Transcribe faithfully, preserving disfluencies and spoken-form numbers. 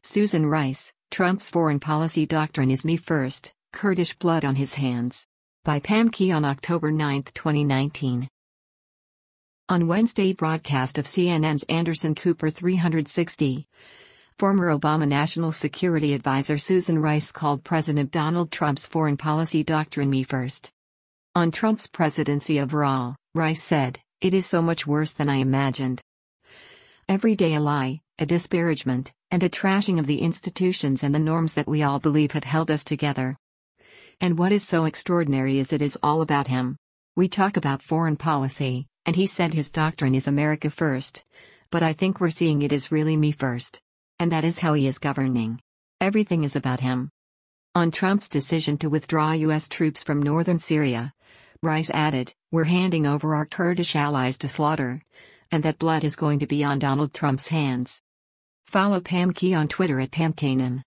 Susan Rice, Trump's foreign policy doctrine is me first, Kurdish blood on his hands. By Pam Key on October ninth, twenty nineteen. On Wednesday broadcast of C N N's Anderson Cooper three sixty, former Obama National Security Advisor Susan Rice called President Donald Trump's foreign policy doctrine me first. On Trump's presidency overall, Rice said, "It is so much worse than I imagined. Every day a lie, a disparagement, and a trashing of the institutions and the norms that we all believe have held us together. And what is so extraordinary is it is all about him. We talk about foreign policy, and he said his doctrine is America first, but I think we're seeing it is really me first. And that is how he is governing. Everything is about him." On Trump's decision to withdraw U S troops from northern Syria, Rice added, "We're handing over our Kurdish allies to slaughter, and that blood is going to be on Donald Trump's hands." Follow Pam Key on Twitter at Pam Kanan.